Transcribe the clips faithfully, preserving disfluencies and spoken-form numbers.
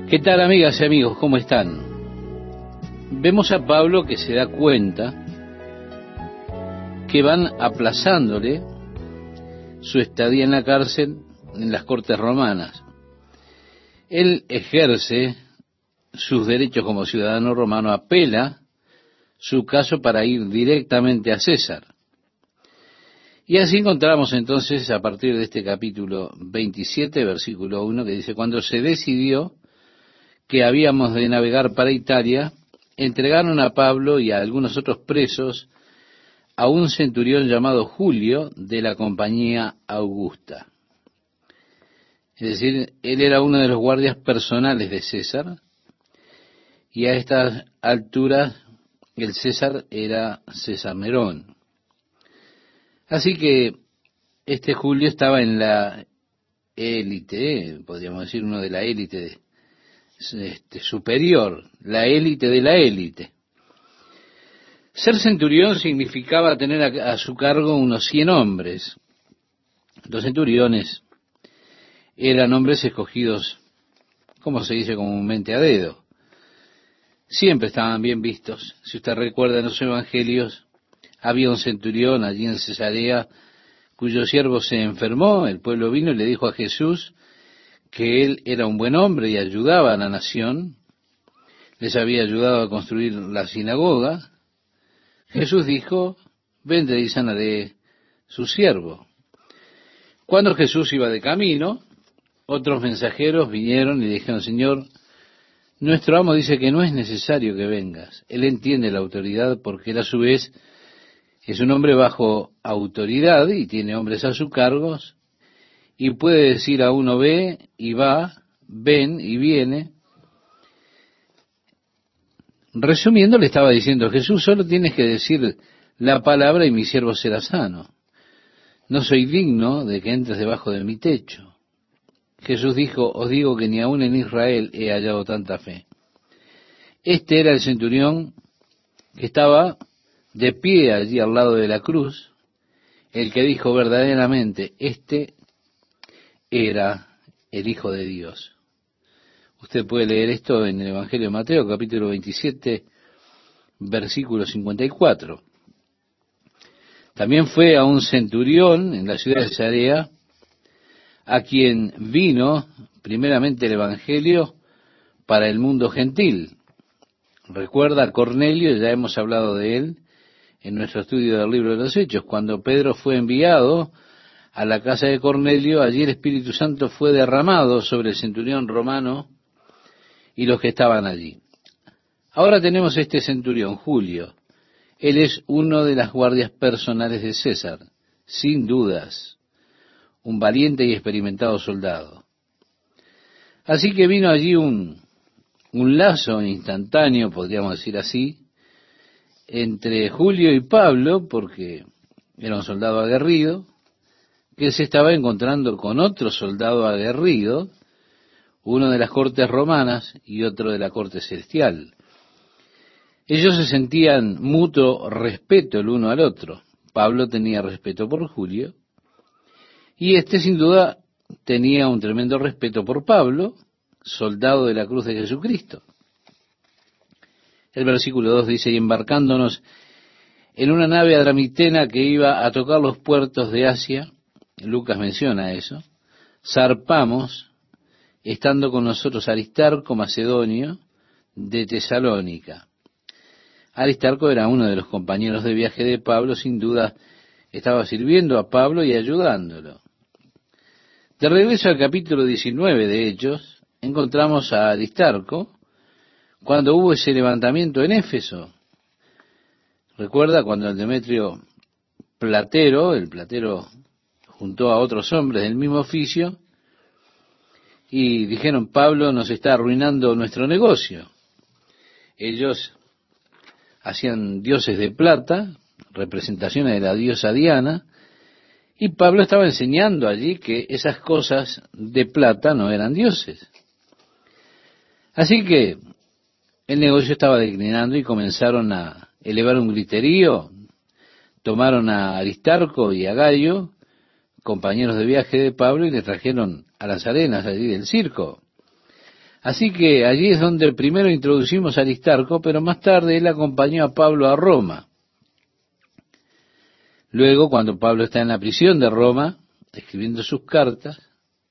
¿Qué tal, amigas y amigos? ¿Cómo están? Vemos a Pablo que se da cuenta que van aplazándole su estadía en la cárcel en las cortes romanas. Él ejerce sus derechos como ciudadano romano, apela su caso para ir directamente a César. Y así encontramos entonces a partir de este capítulo veintisiete, versículo uno, que dice: cuando se decidió que habíamos de navegar para Italia, entregaron a Pablo y a algunos otros presos a un centurión llamado Julio de la compañía Augusta. Es decir, él era uno de los guardias personales de César, y a estas alturas el César era César Nerón. Así que este Julio estaba en la élite, podríamos decir uno de la élite de Este, superior, la élite de la élite. Ser centurión significaba tener a, a su cargo unos cien hombres. Los centuriones eran hombres escogidos, como se dice comúnmente, a dedo. Siempre estaban bien vistos. Si usted recuerda en los evangelios, había un centurión allí en Cesarea cuyo siervo se enfermó. El pueblo vino y le dijo a Jesús que él era un buen hombre y ayudaba a la nación, les había ayudado a construir la sinagoga. Jesús dijo: vende y sanaré su siervo. Cuando Jesús iba de camino, otros mensajeros vinieron y le dijeron: Señor, nuestro amo dice que no es necesario que vengas. Él entiende la autoridad porque él a su vez es un hombre bajo autoridad y tiene hombres a su cargo, y puede decir a uno: ve, y va, ven, y viene. Resumiendo, le estaba diciendo: Jesús, solo tienes que decir la palabra y mi siervo será sano. No soy digno de que entres debajo de mi techo. Jesús dijo: os digo que ni aun en Israel he hallado tanta fe. Este era el centurión que estaba de pie allí al lado de la cruz, el que dijo verdaderamente: este era el Hijo de Dios. Usted puede leer esto en el Evangelio de Mateo, capítulo veintisiete, versículo cincuenta y cuatro. También fue a un centurión en la ciudad de Cesarea, a quien vino primeramente el Evangelio para el mundo gentil. Recuerda a Cornelio, ya hemos hablado de él en nuestro estudio del libro de los Hechos. Cuando Pedro fue enviado a la casa de Cornelio, allí el Espíritu Santo fue derramado sobre el centurión romano y los que estaban allí. Ahora tenemos este centurión, Julio. Él es uno de las guardias personales de César, sin dudas, un valiente y experimentado soldado. Así que vino allí un, un lazo instantáneo, podríamos decir así, entre Julio y Pablo, porque era un soldado aguerrido, que se estaba encontrando con otro soldado aguerrido, uno de las cortes romanas y otro de la corte celestial. Ellos se sentían mutuo respeto el uno al otro. Pablo tenía respeto por Julio, y este sin duda tenía un tremendo respeto por Pablo, soldado de la cruz de Jesucristo. El versículo dos dice: y embarcándonos en una nave adramitena que iba a tocar los puertos de Asia, Lucas menciona eso, zarpamos, estando con nosotros Aristarco, macedonio, de Tesalónica. Aristarco era uno de los compañeros de viaje de Pablo, sin duda estaba sirviendo a Pablo y ayudándolo. De regreso al capítulo diecinueve de Hechos, encontramos a Aristarco cuando hubo ese levantamiento en Éfeso. Recuerda cuando el Demetrio platero, el platero juntó a otros hombres del mismo oficio y dijeron: Pablo nos está arruinando nuestro negocio. Ellos hacían dioses de plata, representaciones de la diosa Diana, y Pablo estaba enseñando allí que esas cosas de plata no eran dioses. Así que el negocio estaba declinando y comenzaron a elevar un griterío. Tomaron a Aristarco y a Gayo, compañeros de viaje de Pablo, y le trajeron a las arenas allí del circo. Así que allí es donde primero introducimos a Aristarco, pero más tarde él acompañó a Pablo a Roma. Luego, cuando Pablo está en la prisión de Roma, escribiendo sus cartas,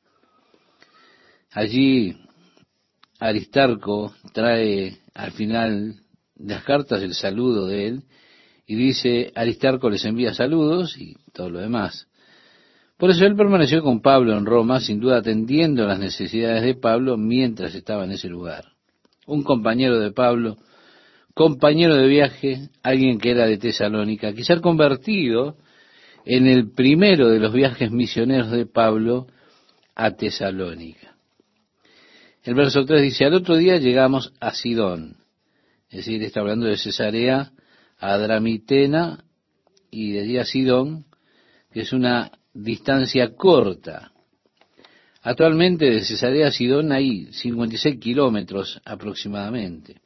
allí Aristarco trae al final de las cartas el saludo de él y dice, Aristarco les envía saludos y todo lo demás. Por eso él permaneció con Pablo en Roma, sin duda atendiendo las necesidades de Pablo mientras estaba en ese lugar. Un compañero de Pablo, compañero de viaje, alguien que era de Tesalónica, quizá convertido en el primero de los viajes misioneros de Pablo a Tesalónica. El verso tres dice, al otro día llegamos a Sidón, es decir, está hablando de Cesarea, a Adramitena y de allí a Sidón, que es una distancia corta. Actualmente de Cesarea a Sidón hay cincuenta y seis kilómetros aproximadamente.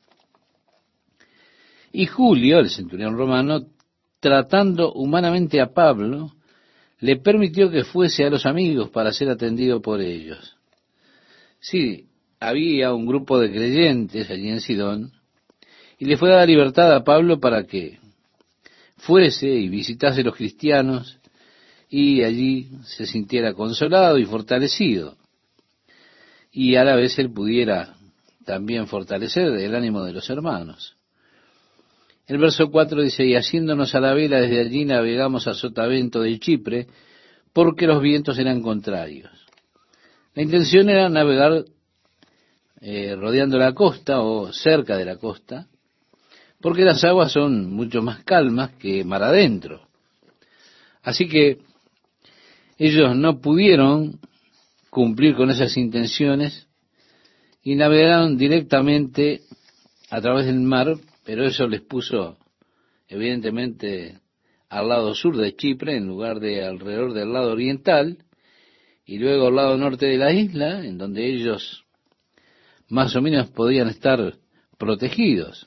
Y Julio, el centurión romano, tratando humanamente a Pablo, le permitió que fuese a los amigos para ser atendido por ellos. Sí, había un grupo de creyentes allí en Sidón, y le fue dada libertad a Pablo para que fuese y visitase a los cristianos, y allí se sintiera consolado y fortalecido. Y a la vez él pudiera también fortalecer el ánimo de los hermanos. El verso cuatro dice, y haciéndonos a la vela desde allí navegamos a Sotavento de Chipre, porque los vientos eran contrarios. La intención era navegar eh, rodeando la costa o cerca de la costa, porque las aguas son mucho más calmas que mar adentro. Así que ellos no pudieron cumplir con esas intenciones y navegaron directamente a través del mar, pero eso les puso evidentemente al lado sur de Chipre en lugar de alrededor del lado oriental, y luego al lado norte de la isla, en donde ellos más o menos podían estar protegidos.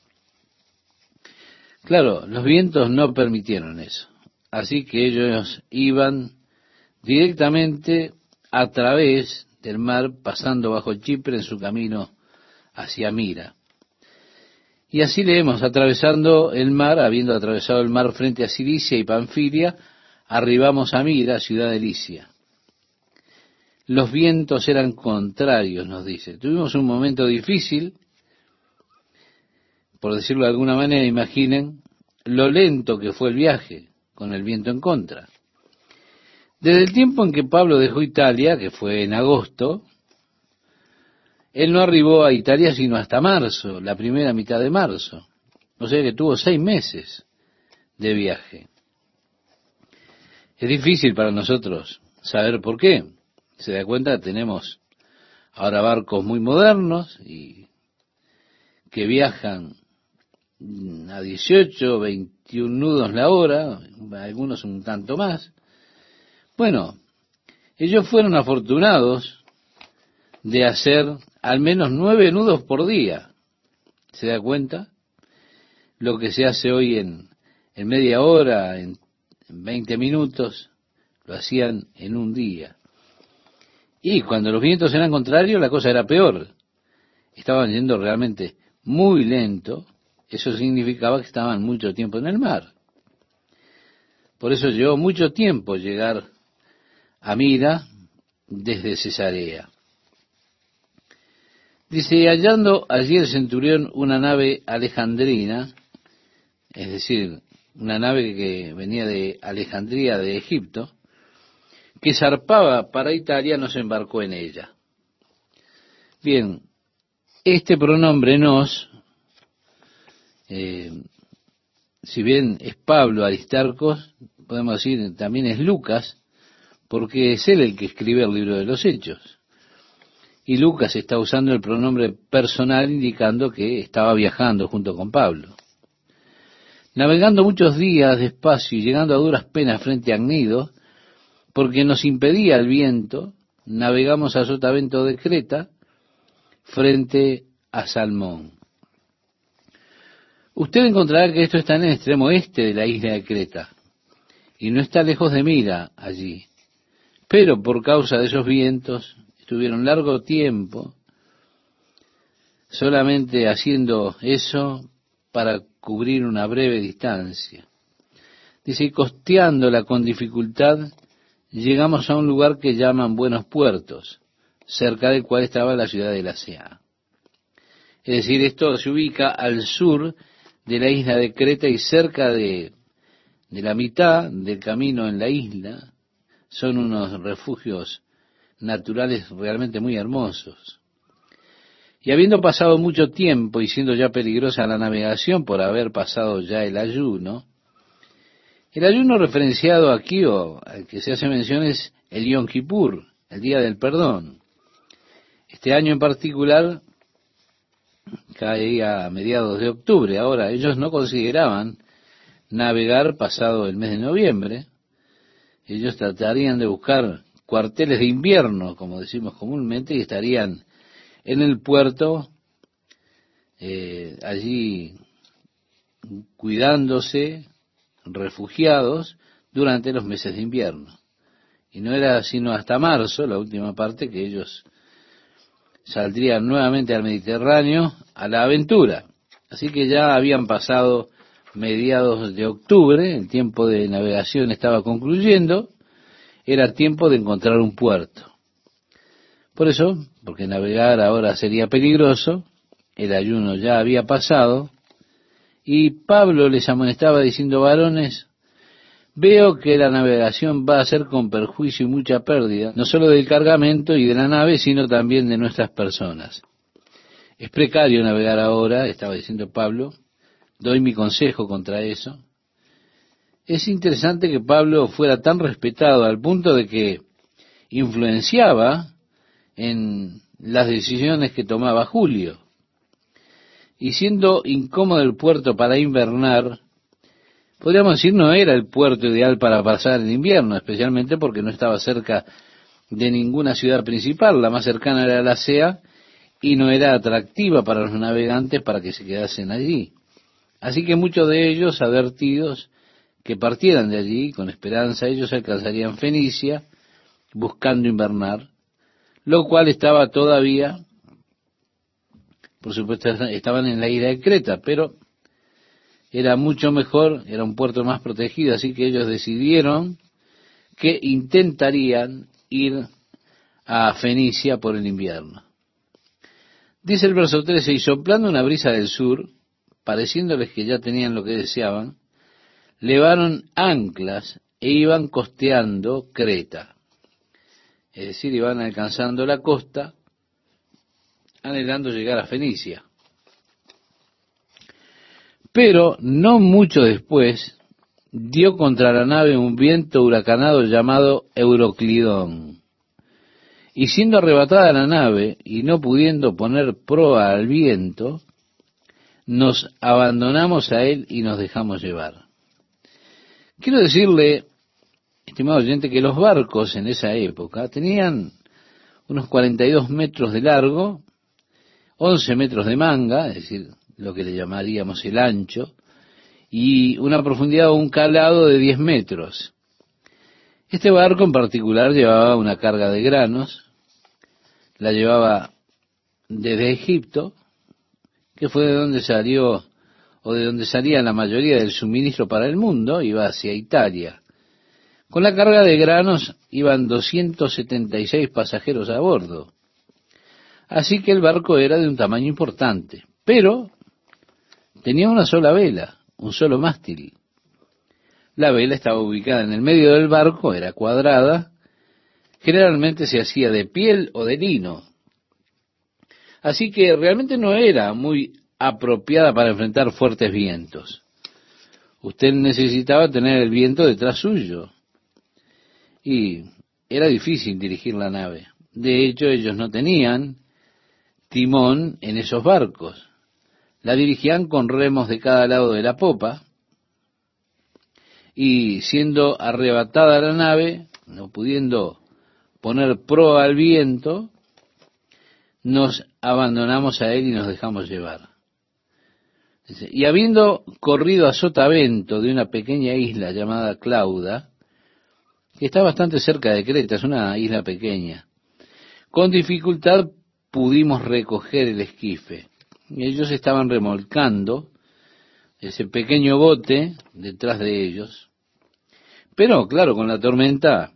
Claro, los vientos no permitieron eso, así que ellos iban directamente a través del mar, pasando bajo Chipre en su camino hacia Mira. Y así leemos, atravesando el mar, habiendo atravesado el mar frente a Cilicia y Panfilia, arribamos a Mira, ciudad de Licia. Los vientos eran contrarios, nos dice. Tuvimos un momento difícil, por decirlo de alguna manera, imaginen lo lento que fue el viaje con el viento en contra. Desde el tiempo en que Pablo dejó Italia, que fue en agosto, él no arribó a Italia sino hasta marzo, la primera mitad de marzo. O sea que tuvo seis meses de viaje. Es difícil para nosotros saber por qué. Se da cuenta, tenemos ahora barcos muy modernos y que viajan a dieciocho, veintiún nudos la hora, algunos un tanto más. Bueno, ellos fueron afortunados de hacer al menos nueve nudos por día. ¿Se da cuenta? Lo que se hace hoy en, en media hora, en, en veinte minutos, lo hacían en un día. Y cuando los vientos eran contrarios, la cosa era peor. Estaban yendo realmente muy lento. Eso significaba que estaban mucho tiempo en el mar. Por eso llevó mucho tiempo llegar a Mira desde Cesarea. Dice, hallando allí el centurión una nave alejandrina, es decir, una nave que venía de Alejandría de Egipto, que zarpaba para Italia, nos embarcó en ella. Bien, este pronombre nos, eh, si bien es Pablo Aristarcos, podemos decir también es Lucas, porque es él el que escribe el libro de los Hechos. Y Lucas está usando el pronombre personal indicando que estaba viajando junto con Pablo. Navegando muchos días despacio y llegando a duras penas frente a Gnido, porque nos impedía el viento, navegamos a Sotavento de Creta frente a Salmón. Usted encontrará que esto está en el extremo este de la isla de Creta y no está lejos de Mira allí. Pero por causa de esos vientos estuvieron largo tiempo solamente haciendo eso para cubrir una breve distancia. Dice, y costeándola con dificultad, llegamos a un lugar que llaman Buenos Puertos, cerca del cual estaba la ciudad de Lasea. Es decir, esto se ubica al sur de la isla de Creta y cerca de, de la mitad del camino en la isla. Son unos refugios naturales realmente muy hermosos. Y habiendo pasado mucho tiempo y siendo ya peligrosa la navegación por haber pasado ya el ayuno, el ayuno referenciado aquí, o al que se hace mención, es el Yom Kippur, el Día del Perdón. Este año en particular caía a mediados de octubre. Ahora, ellos no consideraban navegar pasado el mes de noviembre. Ellos tratarían de buscar cuarteles de invierno, como decimos comúnmente, y estarían en el puerto, eh, allí cuidándose, refugiados, durante los meses de invierno. Y no era sino hasta marzo, la última parte, que ellos saldrían nuevamente al Mediterráneo a la aventura. Así que ya habían pasado mediados de octubre, el tiempo de navegación estaba concluyendo, era tiempo de encontrar un puerto. Por eso, porque navegar ahora sería peligroso, el ayuno ya había pasado, y Pablo les amonestaba diciendo, varones, veo que la navegación va a ser con perjuicio y mucha pérdida, no solo del cargamento y de la nave, sino también de nuestras personas. Es precario navegar ahora, estaba diciendo Pablo, doy mi consejo contra eso. Es interesante que Pablo fuera tan respetado al punto de que influenciaba en las decisiones que tomaba Julio. Y siendo incómodo el puerto para invernar, podríamos decir no era el puerto ideal para pasar el invierno, especialmente porque no estaba cerca de ninguna ciudad principal. La más cercana era Lasea y no era atractiva para los navegantes para que se quedasen allí. Así que muchos de ellos, advertidos que partieran de allí con esperanza, ellos alcanzarían Fenicia buscando invernar, lo cual estaba todavía, por supuesto, estaban en la isla de Creta, pero era mucho mejor, era un puerto más protegido, así que ellos decidieron que intentarían ir a Fenicia por el invierno. Dice el verso trece, y soplando una brisa del sur, pareciéndoles que ya tenían lo que deseaban, levaron anclas e iban costeando Creta. Es decir, iban alcanzando la costa, anhelando llegar a Fenicia. Pero no mucho después dio contra la nave un viento huracanado llamado Euroclidón. Y siendo arrebatada la nave y no pudiendo poner proa al viento, nos abandonamos a él y nos dejamos llevar. Quiero decirle, estimado oyente, que los barcos en esa época tenían unos cuarenta y dos metros de largo, once metros de manga, es decir, lo que le llamaríamos el ancho, y una profundidad o un calado de diez metros. Este barco en particular llevaba una carga de granos, la llevaba desde Egipto, que fue de donde salió, o de donde salía la mayoría del suministro para el mundo, iba hacia Italia. Con la carga de granos iban doscientos setenta y seis pasajeros a bordo. Así que el barco era de un tamaño importante, pero tenía una sola vela, un solo mástil. La vela estaba ubicada en el medio del barco, era cuadrada, generalmente se hacía de piel o de lino. Así que realmente no era muy apropiada para enfrentar fuertes vientos. Usted necesitaba tener el viento detrás suyo. Y era difícil dirigir la nave. De hecho, ellos no tenían timón en esos barcos. La dirigían con remos de cada lado de la popa. Y siendo arrebatada la nave, no pudiendo poner proa al viento, nos abandonamos a él y nos dejamos llevar. Y habiendo corrido a sotavento de una pequeña isla llamada Clauda, que está bastante cerca de Creta, es una isla pequeña, con dificultad pudimos recoger el esquife. Y ellos estaban remolcando ese pequeño bote detrás de ellos. Pero, claro, con la tormenta,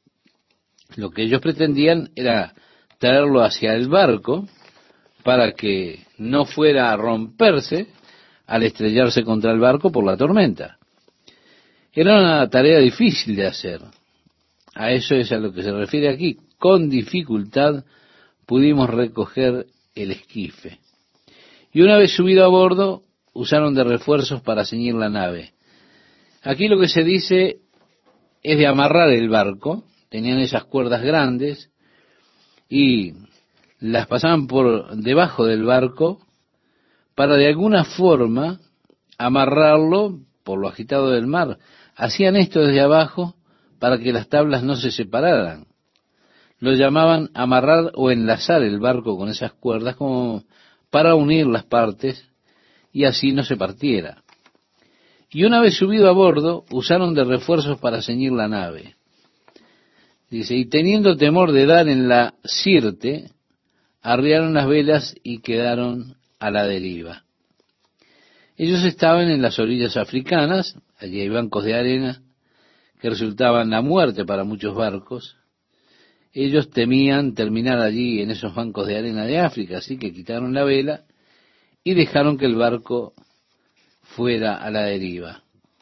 lo que ellos pretendían era traerlo hacia el barco para que no fuera a romperse al estrellarse contra el barco por la tormenta. Era una tarea difícil de hacer. A eso es a lo que se refiere aquí. Con dificultad pudimos recoger el esquife. Y una vez subido a bordo, usaron de refuerzos para ceñir la nave. Aquí lo que se dice es de amarrar el barco. Tenían esas cuerdas grandes y las pasaban por debajo del barco para de alguna forma amarrarlo por lo agitado del mar. Hacían esto desde abajo para que las tablas no se separaran. Lo llamaban amarrar o enlazar el barco con esas cuerdas como para unir las partes y así no se partiera. Y una vez subido a bordo, usaron de refuerzos para ceñir la nave. Dice, y teniendo temor de dar en la sirte, arriaron las velas y quedaron a la deriva. Ellos estaban en las orillas africanas, allí hay bancos de arena que resultaban la muerte para muchos barcos. Ellos temían terminar allí en esos bancos de arena de África, así que quitaron la vela y dejaron que el barco fuera a la deriva.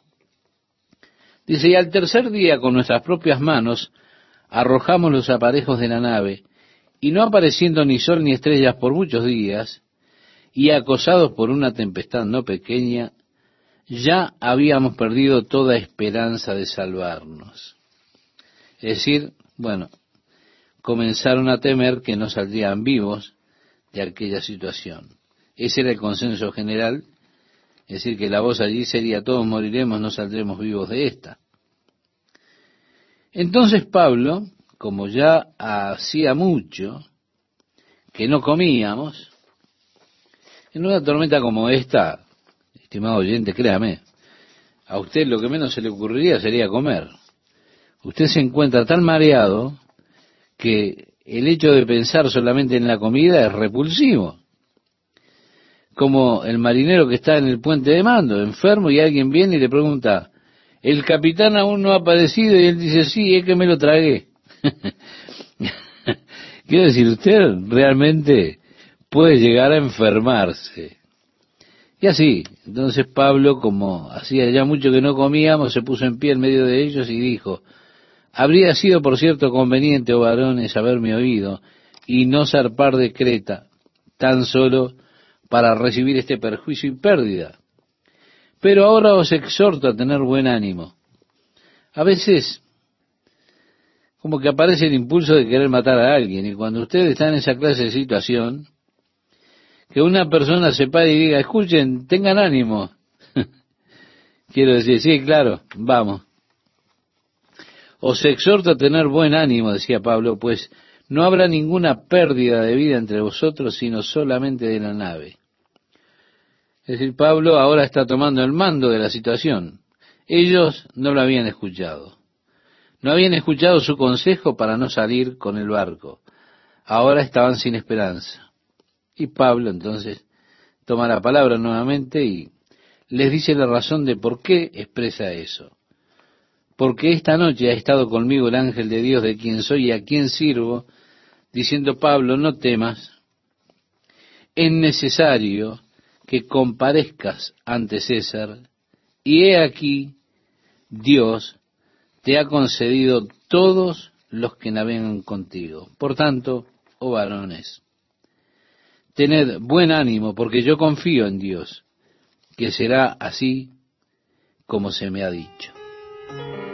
Dice, y al tercer día con nuestras propias manos arrojamos los aparejos de la nave, y no apareciendo ni sol ni estrellas por muchos días, y acosados por una tempestad no pequeña, ya habíamos perdido toda esperanza de salvarnos. Es decir, bueno, comenzaron a temer que no saldrían vivos de aquella situación. Ese era el consenso general, es decir, que la voz allí sería, todos moriremos, no saldremos vivos de esta. Entonces Pablo, como ya hacía mucho que no comíamos, en una tormenta como esta, estimado oyente, créame, a usted lo que menos se le ocurriría sería comer. Usted se encuentra tan mareado que el hecho de pensar solamente en la comida es repulsivo. Como el marinero que está en el puente de mando, enfermo, y alguien viene y le pregunta, ¿el capitán aún no ha aparecido? Y él dice, sí, es que me lo tragué. Quiero decir, usted realmente puede llegar a enfermarse. Y así, entonces Pablo, como hacía ya mucho que no comíamos, se puso en pie en medio de ellos y dijo, habría sido por cierto conveniente, oh varones, haberme oído y no zarpar de Creta, tan solo para recibir este perjuicio y pérdida. Pero ahora os exhorto a tener buen ánimo. A veces, como que aparece el impulso de querer matar a alguien, y cuando usted está en esa clase de situación, que una persona se pare y diga, escuchen, tengan ánimo. Quiero decir, sí, claro, vamos. Os exhorto a tener buen ánimo, decía Pablo, pues no habrá ninguna pérdida de vida entre vosotros, sino solamente de la nave. Es decir, Pablo ahora está tomando el mando de la situación. Ellos no lo habían escuchado. No habían escuchado su consejo para no salir con el barco. Ahora estaban sin esperanza. Y Pablo entonces toma la palabra nuevamente y les dice la razón de por qué expresa eso. Porque esta noche ha estado conmigo el ángel de Dios de quien soy y a quien sirvo, diciendo, Pablo, no temas, es necesario que comparezcas ante César, y he aquí, Dios te ha concedido todos los que navegan contigo. Por tanto, oh varones, tened buen ánimo, porque yo confío en Dios, que será así como se me ha dicho.